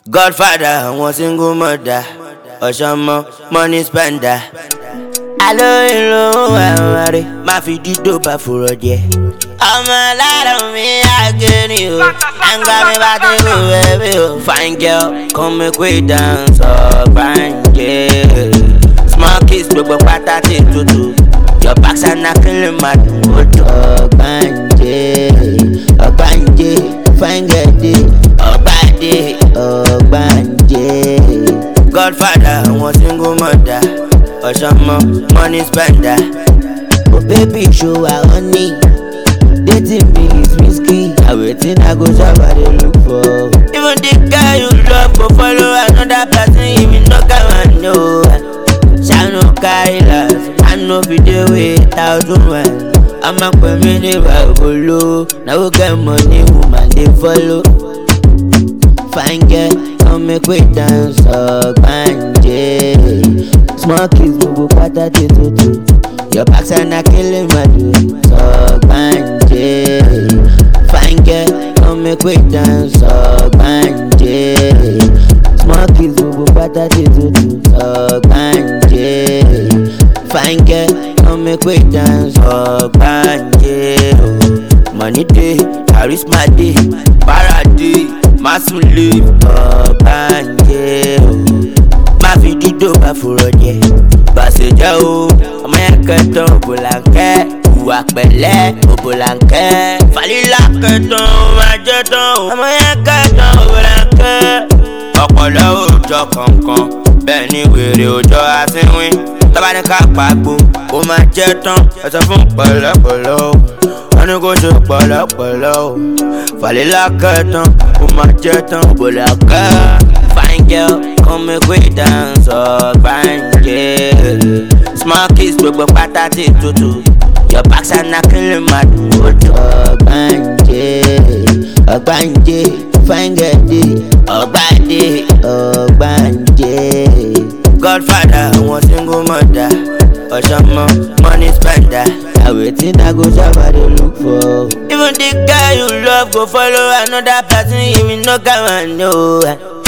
Godfather, one single mother. Oshama, money spender. Alo ilo wari, ma fi dido ba furo je. Ọmọ lára mi ageni o, ẹ̀ngbà mi bá ti kú baby o. Fine girl, come make we dance ọ̀gbànjẹ. Small kiss gbogbo pátá ti tutù. Your backside na killing my dude. Ọ̀gbànjẹ, ọ̀gbànjẹ, fine girl dey. Ọ̀gbànjẹ. Godfather, one single mother. Oshama, money spender. Oh baby, show her honey. Dating me is risky. I waiting, I go shop, I dey look for. Even the guy you love go follow another person. Even no can know. Shall no carry last. I know video without woman. I'm a community below. Now we get money, woman they follow. Fine girl, come make we dance ọ̀gbànjẹ. Small kids gbogbo pátá ti tutù. Your backside na killing my dude. Ọ̀gbànjẹ. Fine girl, come make we dance ọ̀gbànjẹ. Small kids gbogbo pátá ti tutù. Ọ̀gbànjẹ. Fine girl, come make we dance ọ̀gbànjẹ. Money day, charisma day, para day. Masun live ọ̀gbànjẹ o. Má fi dídò bá fòrò jẹ. Bàṣẹjẹ́ o, ọmọ yẹn kẹtàn òbòlànkẹ́. Ìwà pẹ̀lẹ́ òbòlànkẹ́. Fàlílà kẹtàn máa jẹ́ tán o. Ọmọ yẹn kẹtàn òbòlànkẹ́. Ọpọlọ òòjọ́ kankan, bẹ́ẹ̀ ni wèrè òòjọ́ asínwín. Tọ́ba ní ká pàgbó, ó máa jẹ́ tán. Ẹ sọ fún pẹ̀lẹ́pẹ̀lẹ́. Wọ́n ní kó ṣe pẹ̀lẹ́pẹ̀lẹ́ o. Fàlílà kẹtàn, ó máa jẹ́ tán òbòlànkẹ́. Fine girl, come make we dance ọ̀gbànjẹ. Small kiss gbogbo pátá ti tutù. Your backside na killing my dude. Ọ̀gbànjẹ, ọ̀gbànjẹ, fine girl dey. Ọ̀gbànjẹ. Godfather, one single mother. Oshama, money spender. I waiting, I go shop, I dey look for. Even the guy you love go follow another person. Even no can know.